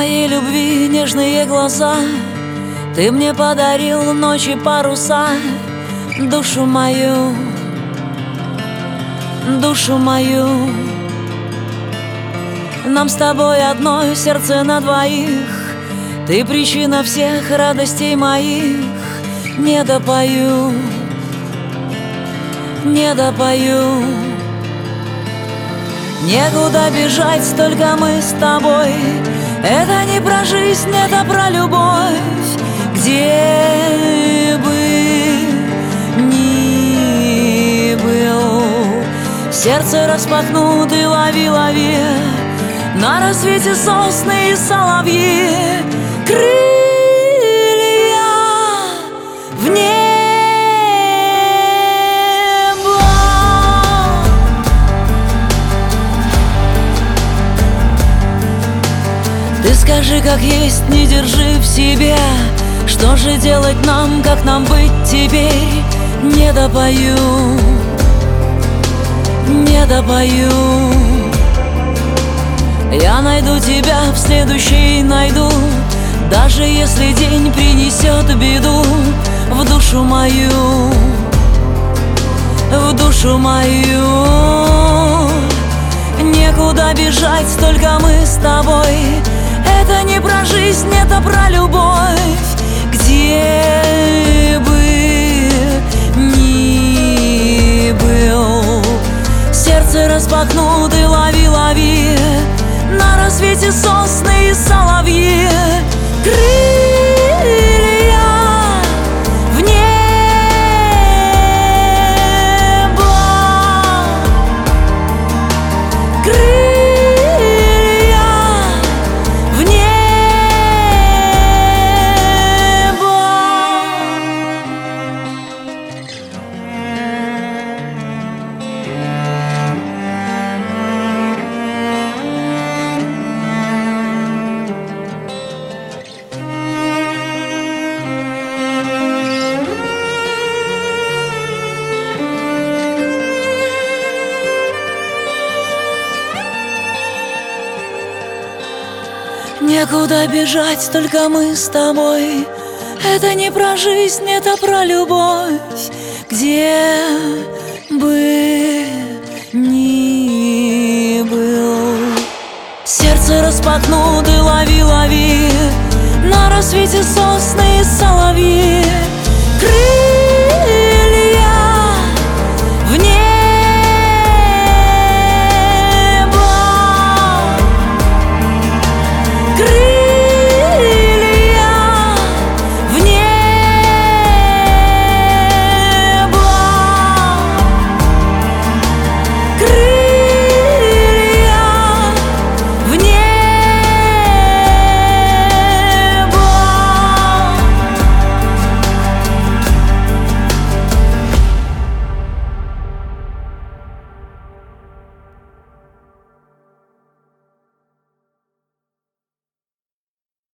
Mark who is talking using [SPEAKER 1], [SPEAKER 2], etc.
[SPEAKER 1] моей любви нежные глаза, ты мне подарил ночи паруса. Душу мою, душу мою. Нам с тобой одно сердце на двоих, ты причина всех радостей моих. Не допою, не допою. Некуда бежать, только мы с тобой. Это не про жизнь, это про любовь. Где бы ни был, сердце распахнуто, лови, лови. На рассвете сосны и соловьи. Крылья в небо. Ты скажи, как есть, не держи в себе. Что же делать нам, как нам быть теперь? Не допою, не допою. Я найду тебя, в следующий найду, даже если день принесет беду в душу мою, в душу мою. Некуда бежать, только мы с тобой. Это не про жизнь, это про любовь. Где бы ни был, сердце распахнуто, лови, лови. На рассвете сосны и соловьи. Крылья в небо. Крылья в небо. Некуда бежать, только мы с тобой. Это не про жизнь, это про любовь. Где бы ни был, сердце распахнуто, лови, лови. На рассвете сосны и соловьи.